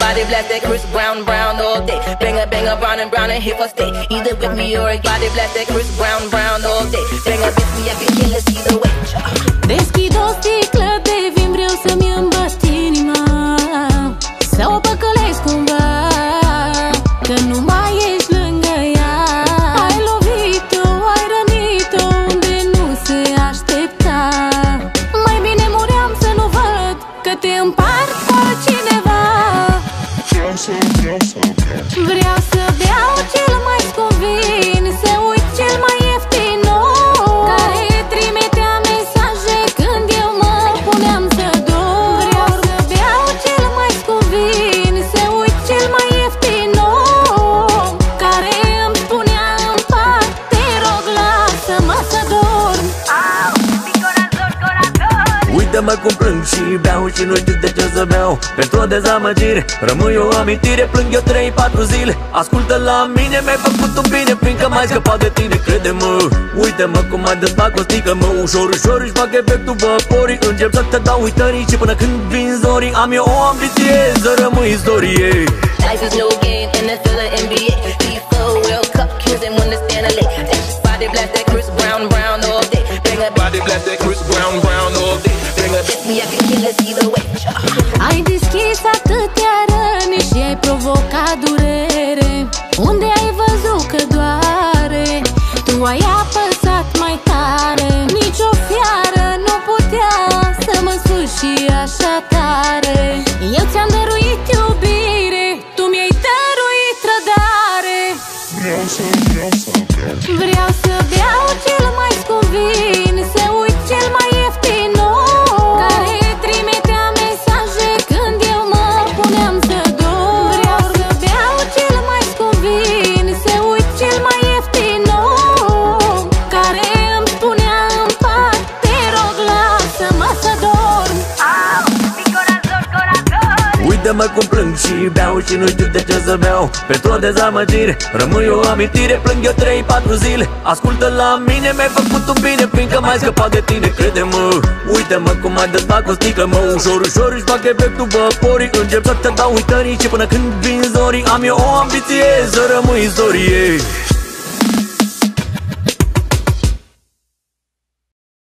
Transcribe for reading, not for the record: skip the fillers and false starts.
body blast that Chris Brown, brown all day. Banger, banger, brown and here for stay. Either with me or a body blast that Chris Brown, brown all day. Banger, bitch, me, I can kill us either way. Deschid o sticlă de vin, vreau să-mi îmbăt inima, să o păcălesc cumva, că nu mai ești lângă ea. Ai lovit-o, ai rănit-o unde nu se aștepta. Mai bine muream să nu văd că te împart cu altcineva. Vreau să beau cel mai scump vin, să uit cel mai ieftin om, care trimitea mesaje când eu mă puneam să dorm. Vreau să beau cel mai scump vin, să uit cel mai ieftin om, care îmi spunea în pat: te rog, lasă-mă să dorm. Uită-mă cum plâng și beau și nu știu de ce să beau. Pentru o dezamăgire rămâi o amintire. Plâng eu 3-4 zile, ascultă la mine. Mi-ai făcut un bine, fiindcă m-ai scăpat de tine. Crede-mă, uite-mă cum mai desfac o sticlă. Mă ușor, ușor își fac efectul vaporii. Încep să te dau uitării și până când vin zorii, am eu o ambiție, să rămâi istorie. Life is no game, NFL or NBA. FIFA, World Cup, Kings and winners stand late. That's just body blast that Chris Brown, brown all day. Bring a body blast that Chris Brown, brown all day. Bring a bitch, me, I can kill us either way. Ai deschis atâtea răni și ai provocat durere. Unde ai văzut că doare, tu ai apăsat mai tare. Nici o fiară nu putea să mă sfârși așa tare. Eu ți-am dăruit iubire, tu mi-ai dăruit trădare. Vreau să beau cel mai scump vin, să uit cel mai ieftin om, care trimitea mesaje când eu mă puneam să dorm. Vreau să beau cel mai scump vin, să uit cel mai ieftin om, care îmi spunea în pat: te rog, lasă-mă să dorm. Uită-mă cum plâng și beau și nu știu de ce să beau. Pentru o dezamăgire rămâi o amintire. Plâng eu 3-4 zile, ascultă la mine. Mi-ai făcut un bine, fiindcă m-ai scăpat de tine. Crede-mă, uite-mă cum mai desfac o sticlă. Mă ușor, ușor își fac efectul vaporii. Încep să te dau uitării și până când vin zorii, am eu o ambiție, să rămâi istorie.